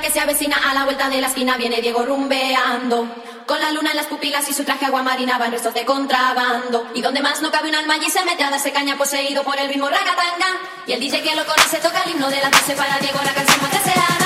que se avecina a la vuelta de la esquina, viene Diego rumbeando. Con la luna en las pupilas y su traje aguamarina van restos de contrabando. Y donde más no cabe un alma allí se mete a darse caña, poseído por el ritmo ragatanga. Y el DJ que lo conoce toca el himno de la 13 para Diego, la canción más deseada.